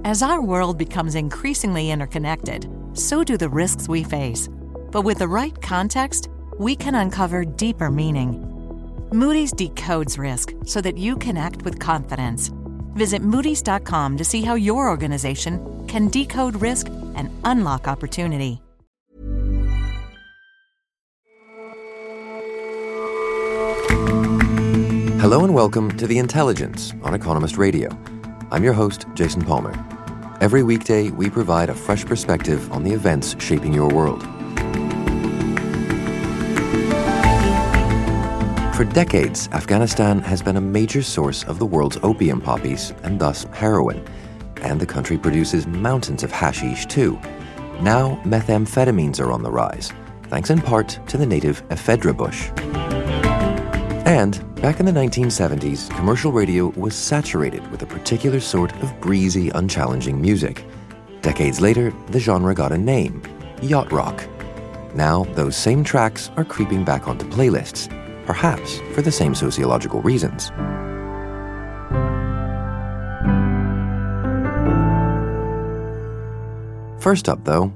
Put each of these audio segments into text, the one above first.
As our world becomes increasingly interconnected, so do the risks we face. But with the right context, we can uncover deeper meaning. Moody's decodes risk so that you can act with confidence. Visit Moody's.com to see how your organization can decode risk and unlock opportunity. Hello and welcome to The Intelligence on Economist Radio. I'm your host, Jason Palmer. Every weekday, we provide a fresh perspective on the events shaping your world. For decades, Afghanistan has been a major source of the world's opium poppies and thus heroin. And the country produces mountains of hashish too. Now, methamphetamines are on the rise, thanks in part to the native ephedra bush. And back in the 1970s, commercial radio was saturated with a particular sort of breezy, unchallenging music. Decades later, the genre got a name, yacht rock. Now, those same tracks are creeping back onto playlists, perhaps for the same sociological reasons. First up, though,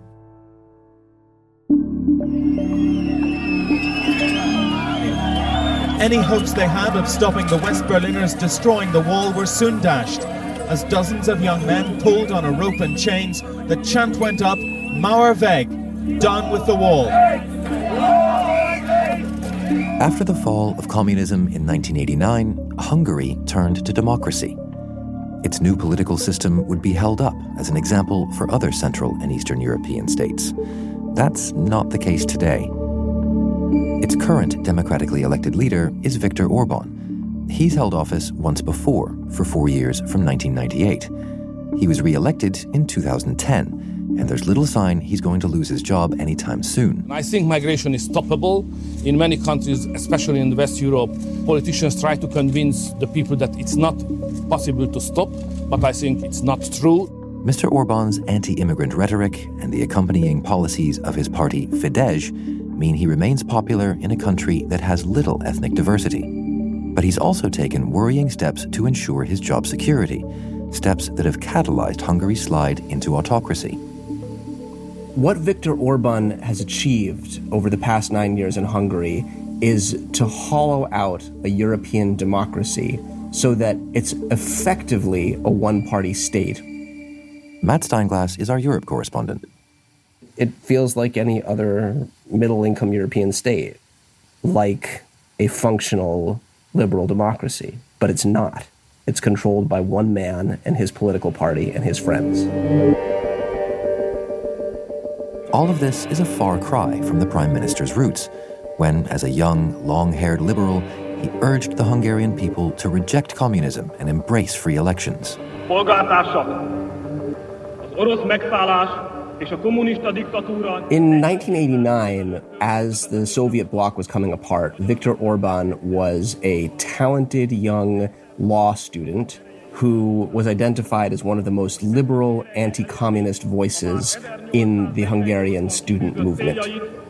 any hopes they had of stopping the West Berliners destroying the wall were soon dashed. As dozens of young men pulled on a rope and chains, the chant went up, Mauer weg, down with the wall. After the fall of communism in 1989, Hungary turned to democracy. Its new political system would be held up as an example for other Central and Eastern European states. That's not the case today. Its current democratically elected leader is Viktor Orban. He's held office once before, for 4 years from 1998. He was re-elected in 2010, and there's little sign he's going to lose his job anytime soon. I think migration is stoppable. In many countries, especially in West Europe, politicians try to convince the people that it's not possible to stop, but I think it's not true. Mr. Orban's anti-immigrant rhetoric and the accompanying policies of his party Fidesz mean he remains popular in a country that has little ethnic diversity. But he's also taken worrying steps to ensure his job security, steps that have catalyzed Hungary's slide into autocracy. What Viktor Orban has achieved over the past 9 years in Hungary is to hollow out a European democracy so that it's effectively a one-party state. Matt Steinglass is our Europe correspondent. It feels like any other middle-income European state, like a functional liberal democracy, but it's not. It's controlled by one man and his political party and his friends. All of this is a far cry from the Prime Minister's roots, when, as a young, long-haired liberal, he urged the Hungarian people to reject communism and embrace free elections. In 1989, as the Soviet bloc was coming apart, Viktor Orban was a talented young law student who was identified as one of the most liberal anti-communist voices in the Hungarian student movement.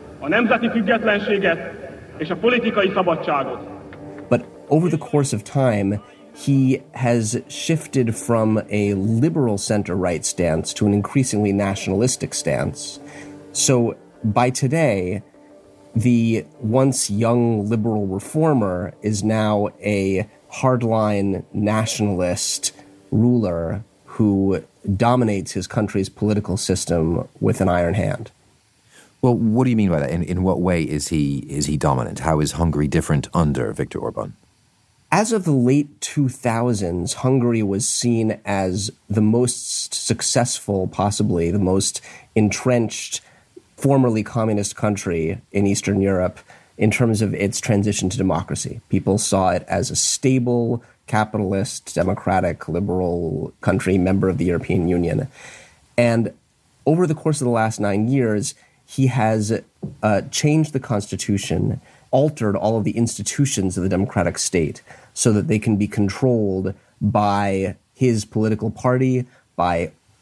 But over the course of time, he has shifted from a liberal center-right stance to an increasingly nationalistic stance. So by today, the once young liberal reformer is now a hardline nationalist ruler who dominates his country's political system with an iron hand. Well, what do you mean by that? In what way is he dominant? How is Hungary different under Viktor Orban? As of the late 2000s, Hungary was seen as the most successful, possibly the most entrenched, formerly communist country in Eastern Europe in terms of its transition to democracy. People saw it as a stable, capitalist, democratic, liberal country, member of the European Union. And over the course of the last 9 years, he has changed the constitution, altered all of the institutions of the democratic state so that they can be controlled by his political party, by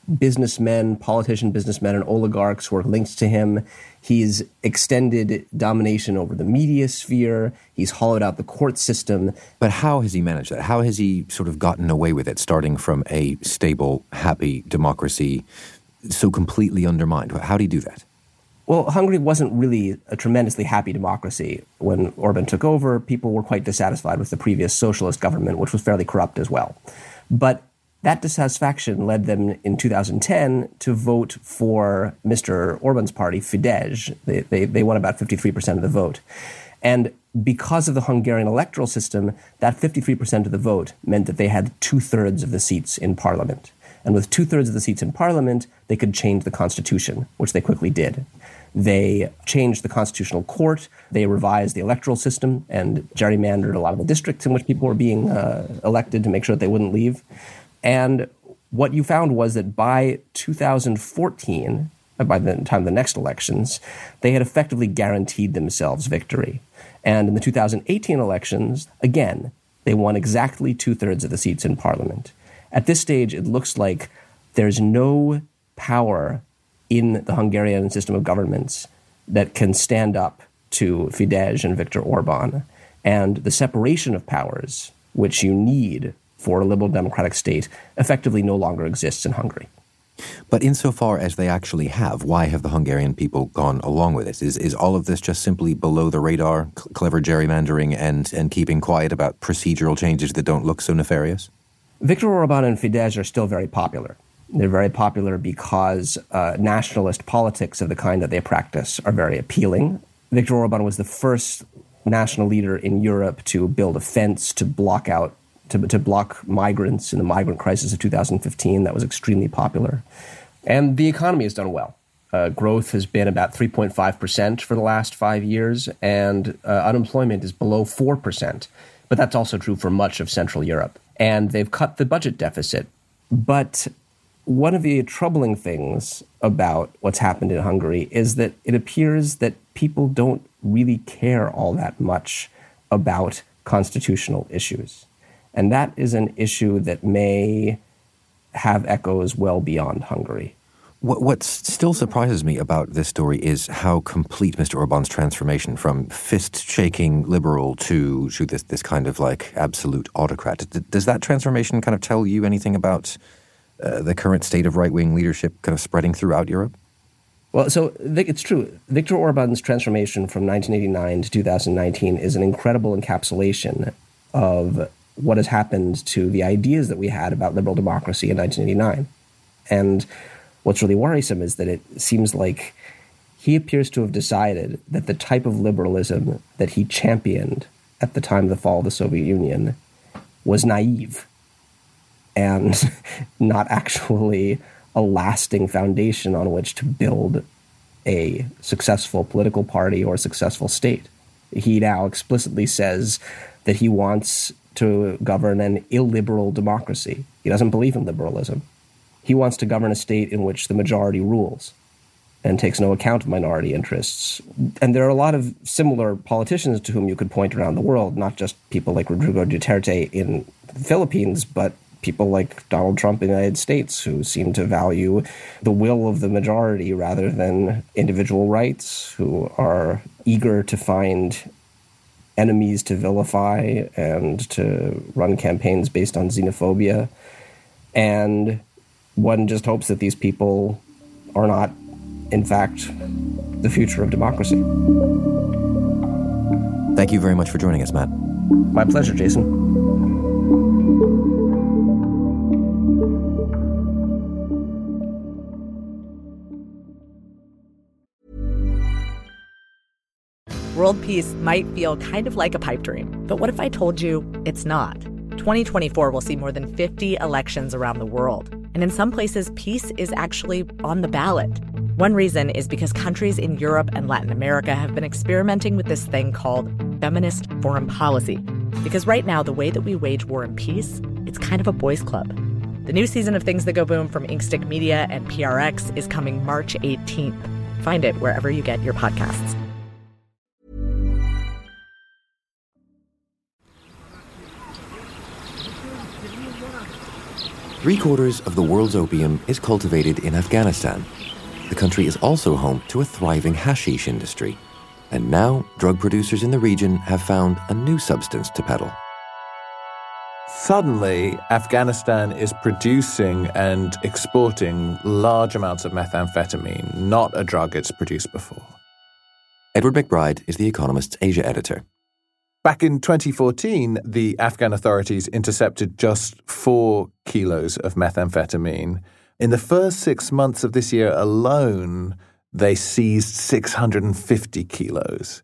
businessmen, businessmen, and oligarchs who are linked to him. He's extended domination over the media sphere. He's hollowed out the court system. But how has he managed that? How has he sort of gotten away with it, starting from a stable, happy democracy so completely undermined? How do you do that? Well, Hungary wasn't really a tremendously happy democracy. When Orban took over, people were quite dissatisfied with the previous socialist government, which was fairly corrupt as well. But that dissatisfaction led them in 2010 to vote for Mr. Orban's party, Fidesz. They won about 53% of the vote. And because of the Hungarian electoral system, that 53% of the vote meant that they had 2/3 of the seats in parliament. And with 2/3 of the seats in parliament, they could change the constitution, which they quickly did. They changed the constitutional court. They revised the electoral system and gerrymandered a lot of the districts in which people were being elected to make sure that they wouldn't leave. And what you found was that by 2014, by the time of the next elections, they had effectively guaranteed themselves victory. And in the 2018 elections, again, they won exactly 2/3 of the seats in parliament. At this stage, it looks like there's no power in the Hungarian system of governments that can stand up to Fidesz and Viktor Orban. And the separation of powers, which you need for a liberal democratic state, effectively no longer exists in Hungary. But insofar as they actually have, why have the Hungarian people gone along with this? Is all of this just simply below the radar, clever gerrymandering and keeping quiet about procedural changes that don't look so nefarious? Viktor Orban and Fidesz are still very popular. They're very popular because nationalist politics of the kind that they practice are very appealing. Viktor Orban was the first national leader in Europe to build a fence to block migrants in the migrant crisis of 2015. That was extremely popular. And the economy has done well. Growth has been about 3.5% for the last 5 years, and unemployment is below 4%. But that's also true for much of Central Europe. And they've cut the budget deficit. But one of the troubling things about what's happened in Hungary is that it appears that people don't really care all that much about constitutional issues. And that is an issue that may have echoes well beyond Hungary. What still surprises me about this story is how complete Mr. Orban's transformation from fist-shaking liberal to this kind of like absolute autocrat. Does that transformation kind of tell you anything about the current state of right-wing leadership kind of spreading throughout Europe? Well, so it's true. Viktor Orban's transformation from 1989 to 2019 is an incredible encapsulation of what has happened to the ideas that we had about liberal democracy in 1989. And what's really worrisome is that it seems like he appears to have decided that the type of liberalism that he championed at the time of the fall of the Soviet Union was naive and not actually a lasting foundation on which to build a successful political party or a successful state. He now explicitly says that he wants to govern an illiberal democracy. He doesn't believe in liberalism. He wants to govern a state in which the majority rules and takes no account of minority interests. And there are a lot of similar politicians to whom you could point around the world, not just people like Rodrigo Duterte in the Philippines, but people like Donald Trump in the United States, who seem to value the will of the majority rather than individual rights, who are eager to find enemies to vilify and to run campaigns based on xenophobia. And one just hopes that these people are not, in fact, the future of democracy. Thank you very much for joining us, Matt. My pleasure, Jason. World peace might feel kind of like a pipe dream, but what if I told you it's not? 2024 will see more than 50 elections around the world. And in some places, peace is actually on the ballot. One reason is because countries in Europe and Latin America have been experimenting with this thing called feminist foreign policy. Because right now, the way that we wage war and peace, it's kind of a boys' club. The new season of Things That Go Boom from Inkstick Media and PRX is coming March 18th. Find it wherever you get your podcasts. 3/4 of the world's opium is cultivated in Afghanistan. The country is also home to a thriving hashish industry. And now, drug producers in the region have found a new substance to peddle. Suddenly, Afghanistan is producing and exporting large amounts of methamphetamine, not a drug it's produced before. Edward McBride is The Economist's Asia editor. Back in 2014, the Afghan authorities intercepted just 4 kilos of methamphetamine. In the first 6 months of this year alone, they seized 650 kilos.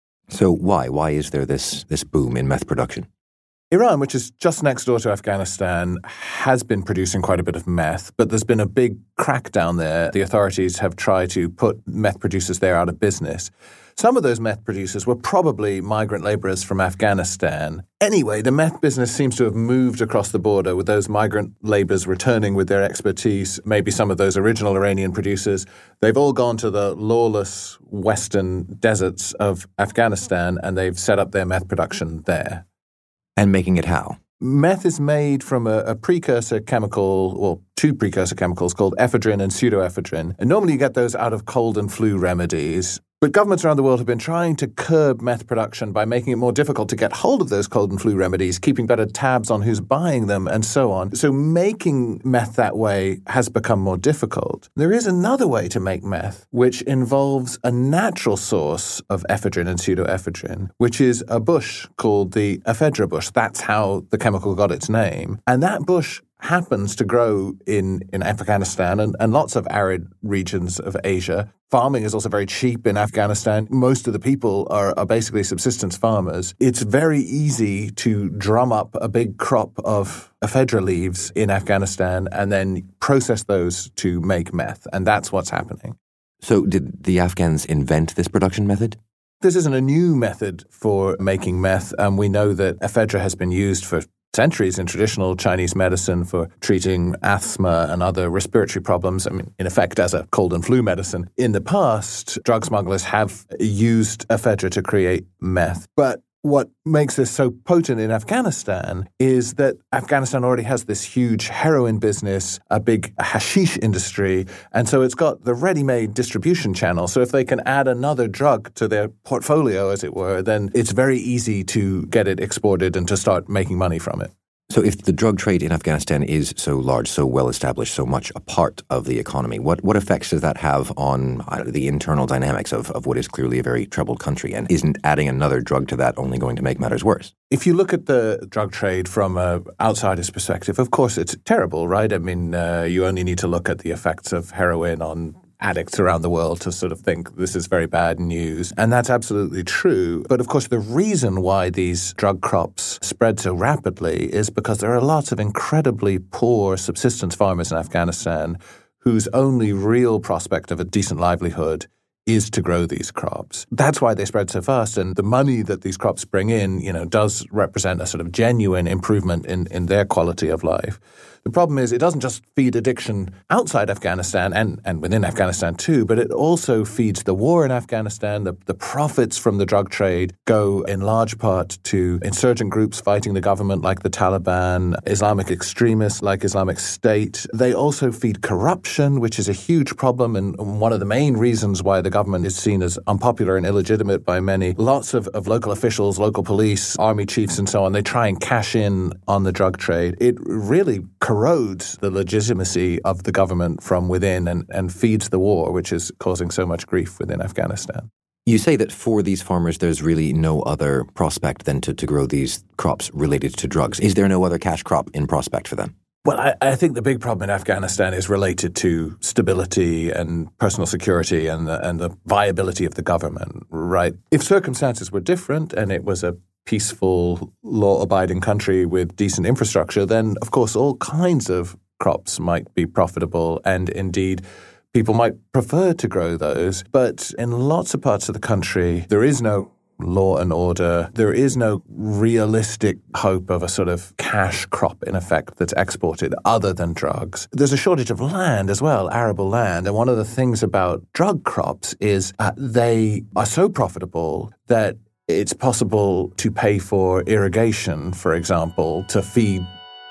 So why? Why is there this boom in meth production? Iran, which is just next door to Afghanistan, has been producing quite a bit of meth, but there's been a big crackdown there. The authorities have tried to put meth producers there out of business. Some of those meth producers were probably migrant laborers from Afghanistan. Anyway, the meth business seems to have moved across the border, with those migrant laborers returning with their expertise, maybe some of those original Iranian producers. They've all gone to the lawless western deserts of Afghanistan, and they've set up their meth production there. And making it how? Meth is made from a precursor chemical, or 2 precursor chemicals called ephedrine and pseudoephedrine. And normally you get those out of cold and flu remedies. But governments around the world have been trying to curb meth production by making it more difficult to get hold of those cold and flu remedies, keeping better tabs on who's buying them, and so on. So making meth that way has become more difficult. There is another way to make meth, which involves a natural source of ephedrine and pseudoephedrine, which is a bush called the ephedra bush. That's how the chemical got its name. And that bush happens to grow in Afghanistan and lots of arid regions of Asia. Farming is also very cheap in Afghanistan. Most of the people are basically subsistence farmers. It's very easy to drum up a big crop of ephedra leaves in Afghanistan and then process those to make meth. And that's what's happening. So did the Afghans invent this production method? This isn't a new method for making meth. We know that ephedra has been used for centuries in traditional Chinese medicine for treating asthma and other respiratory problems, in effect as a cold and flu medicine. In the past, drug smugglers have used ephedra to create meth. But what makes this so potent in Afghanistan is that Afghanistan already has this huge heroin business, a big hashish industry, and so it's got the ready-made distribution channel. So if they can add another drug to their portfolio, as it were, then it's very easy to get it exported and to start making money from it. So if the drug trade in Afghanistan is so large, so well established, so much a part of the economy, what effects does that have on the internal dynamics of what is clearly a very troubled country? And isn't adding another drug to that only going to make matters worse? If you look at the drug trade from an outsider's perspective, of course it's terrible, right? You only need to look at the effects of heroin on addicts around the world to sort of think this is very bad news. And that's absolutely true. But of course, the reason why these drug crops spread so rapidly is because there are lots of incredibly poor subsistence farmers in Afghanistan whose only real prospect of a decent livelihood is to grow these crops. That's why they spread so fast. And the money that these crops bring in, does represent a sort of genuine improvement in their quality of life. The problem is it doesn't just feed addiction outside Afghanistan and within Afghanistan too, but it also feeds the war in Afghanistan. The profits from the drug trade go in large part to insurgent groups fighting the government like the Taliban, Islamic extremists like Islamic State. They also feed corruption, which is a huge problem and one of the main reasons why the government is seen as unpopular and illegitimate by many. Lots of local officials, local police, army chiefs and so on, they try and cash in on the drug trade. It really corrodes the legitimacy of the government from within and feeds the war, which is causing so much grief within Afghanistan. You say that for these farmers, there's really no other prospect than to grow these crops related to drugs. Is there no other cash crop in prospect for them? Well, I think the big problem in Afghanistan is related to stability and personal security and the viability of the government, right? If circumstances were different and it was a peaceful, law-abiding country with decent infrastructure, then, of course, all kinds of crops might be profitable and, indeed, people might prefer to grow those. But in lots of parts of the country, there is no law and order. There is no realistic hope of a sort of cash crop, in effect, that's exported other than drugs. There's a shortage of land as well, arable land. And one of the things about drug crops is they are so profitable that it's possible to pay for irrigation, for example, to feed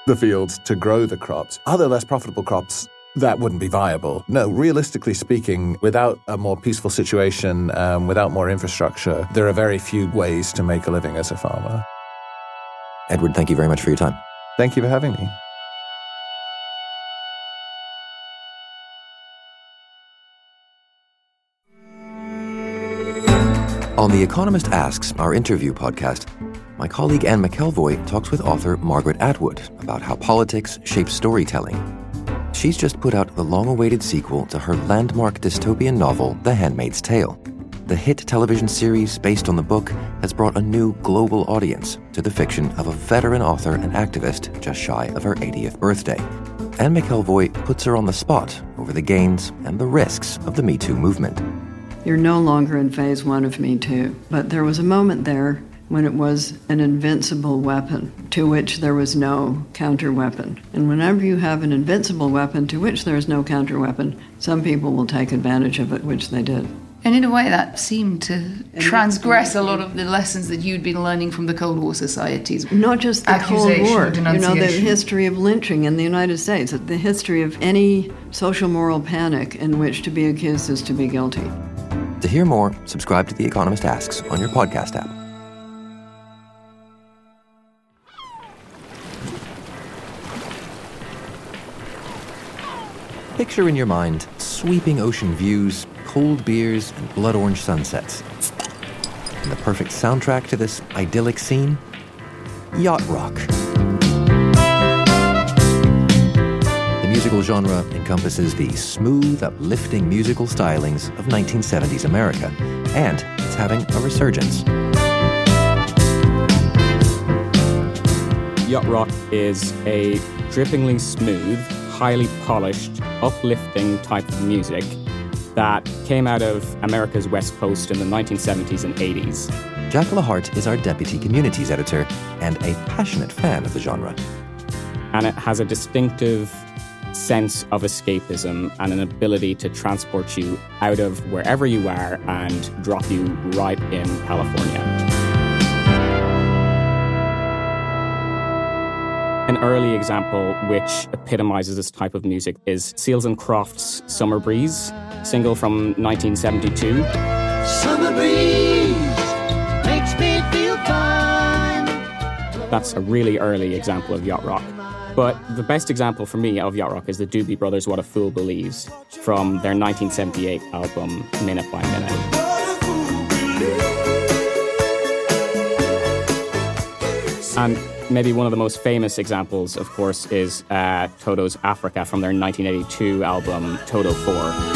the fields to grow the crops. Other less profitable crops, that wouldn't be viable. No, realistically speaking, without a more peaceful situation, without more infrastructure, there are very few ways to make a living as a farmer. Edward, thank you very much for your time. Thank you for having me. On The Economist Asks, our interview podcast, my colleague Anne McElvoy talks with author Margaret Atwood about how politics shapes storytelling. She's just put out the long-awaited sequel to her landmark dystopian novel, The Handmaid's Tale. The hit television series based on the book has brought a new global audience to the fiction of a veteran author and activist just shy of her 80th birthday. Anne McElvoy puts her on the spot over the gains and the risks of the Me Too movement. You're no longer in phase one of Me Too, but there was a moment there when it was an invincible weapon to which there was no counter-weapon. And whenever you have an invincible weapon to which there is no counter-weapon, some people will take advantage of it, which they did. And in a way that seemed to transgress a lot of the lessons that you'd been learning from the Cold War societies. Not just the Cold War, the history of lynching in the United States, the history of any social moral panic in which to be accused is to be guilty. To hear more, subscribe to The Economist Asks on your podcast app. Picture in your mind sweeping ocean views, cold beers, and blood orange sunsets. And the perfect soundtrack to this idyllic scene? Yacht rock. The musical genre encompasses the smooth, uplifting musical stylings of 1970s America, and it's having a resurgence. Yacht rock is a drippingly smooth, highly polished, uplifting type of music that came out of America's West Coast in the 1970s and 80s. Jack LaHart is our deputy communities editor and a passionate fan of the genre. And it has a distinctive sense of escapism and an ability to transport you out of wherever you are and drop you right in California. An early example which epitomizes this type of music is Seals and Crofts' Summer Breeze, single from 1972. Summer breeze makes me feel fine. That's a really early example of yacht rock. But the best example for me of yacht rock is the Doobie Brothers' What a Fool Believes from their 1978 album Minute by Minute. And maybe one of the most famous examples, of course, is Toto's Africa from their 1982 album Toto 4.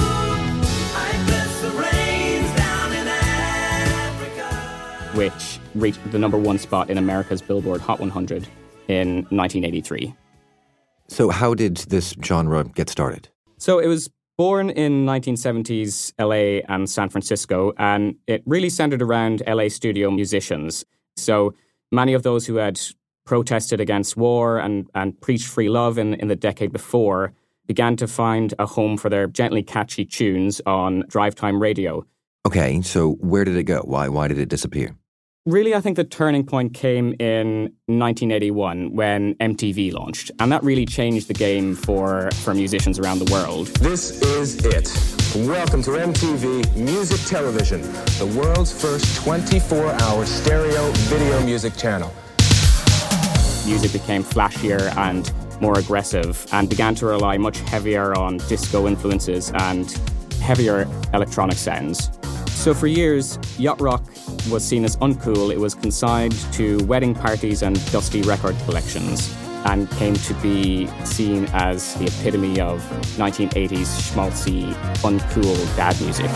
Which reached the number one spot in America's Billboard Hot 100 in 1983. So how did this genre get started? So it was born in 1970s LA and San Francisco, and it really centered around LA studio musicians. So many of those who had protested against war and preached free love in the decade before began to find a home for their gently catchy tunes on drive time radio. Okay, so where did it go? Why did it disappear? Really, I think the turning point came in 1981 when MTV launched, and that really changed the game for musicians around the world. This is it. Welcome to MTV Music Television, the world's first 24-hour stereo video music channel. Music became flashier and more aggressive and began to rely much heavier on disco influences and heavier electronic sounds. So for years, yacht rock was seen as uncool. It was consigned to wedding parties and dusty record collections and came to be seen as the epitome of 1980s schmaltzy, uncool dad music.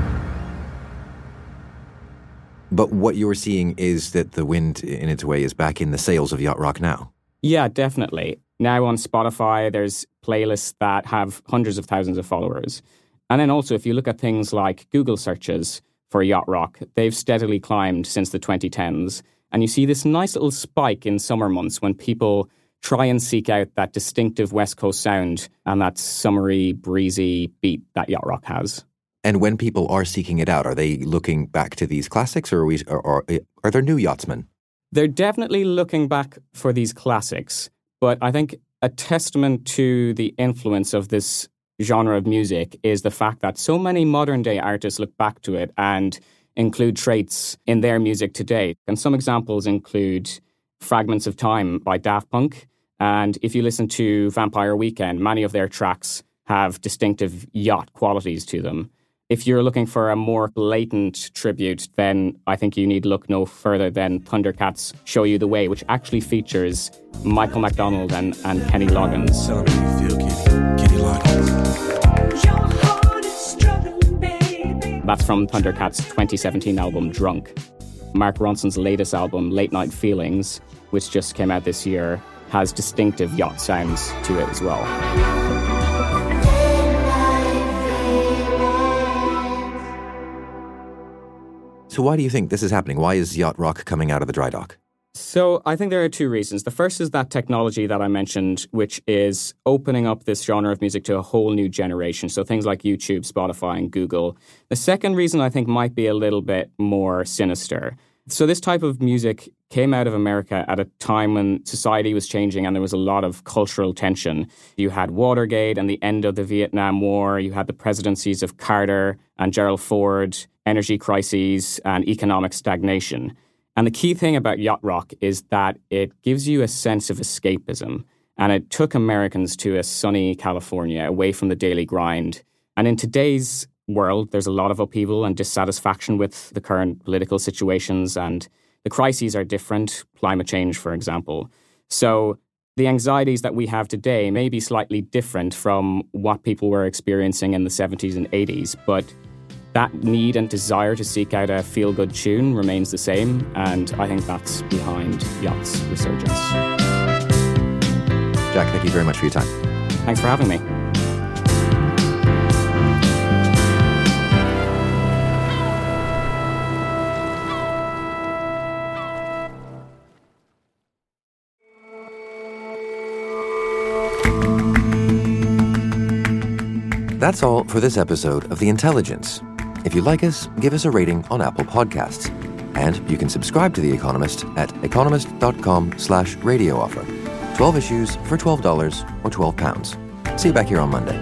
But what you're seeing is that the wind, in its way, is back in the sails of yacht rock now. Yeah, definitely. Now on Spotify, there's playlists that have hundreds of thousands of followers. And then also, if you look at things like Google searches for yacht rock, they've steadily climbed since the 2010s. And you see this nice little spike in summer months when people try and seek out that distinctive West Coast sound and that summery, breezy beat that yacht rock has. And when people are seeking it out, are they looking back to these classics, or are there new yachtsmen? They're definitely looking back for these classics, But I think a testament to the influence of this genre of music is the fact that so many modern day artists look back to it and include traits in their music today. And some examples include Fragments of Time by Daft Punk. And if you listen to Vampire Weekend, many of their tracks have distinctive yacht qualities to them. If you're looking for a more blatant tribute, then I think you need look no further than Thundercats' Show You the Way, which actually features Michael McDonald and Kenny Loggins. Tell me how you feel, Kenny Loggins. Your heart is struggling, baby. That's from Thundercats' 2017 album, Drunk. Mark Ronson's latest album, Late Night Feelings, which just came out this year, has distinctive yacht sounds to it as well. So why do you think this is happening? Why is yacht rock coming out of the dry dock? So I think there are two reasons. The first is that technology that I mentioned, which is opening up this genre of music to a whole new generation. So things like YouTube, Spotify, and Google. The second reason I think might be a little bit more sinister. So this type of music came out of America at a time when society was changing and there was a lot of cultural tension. You had Watergate and the end of the Vietnam War. You had the presidencies of Carter and Gerald Ford, energy crises, and economic stagnation. And the key thing about yacht rock is that it gives you a sense of escapism. And it took Americans to a sunny California, away from the daily grind. And in today's world, there's a lot of upheaval and dissatisfaction with the current political situations, and the crises are different, climate change, for example. So the anxieties that we have today may be slightly different from what people were experiencing in the 70s and 80s, but that need and desire to seek out a feel-good tune remains the same, and I think that's behind yacht's resurgence. Jack, thank you very much for your time. Thanks for having me. That's all for this episode of The Intelligence. If you like us, give us a rating on Apple Podcasts. And you can subscribe to The Economist at economist.com/radio offer. 12 issues for $12 or £12. See you back here on Monday.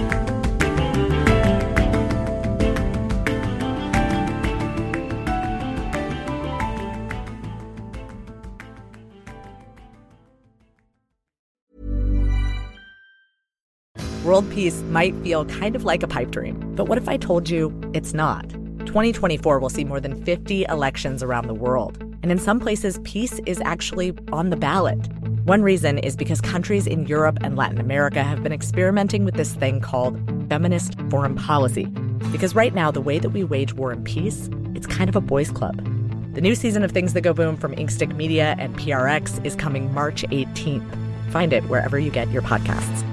World peace might feel kind of like a pipe dream, but what if I told you it's not? 2024 will see more than 50 elections around the world. And in some places, peace is actually on the ballot. One reason is because countries in Europe and Latin America have been experimenting with this thing called feminist foreign policy. Because right now, the way that we wage war and peace, it's kind of a boys' club. The new season of Things That Go Boom from Inkstick Media and PRX is coming March 18th. Find it wherever you get your podcasts.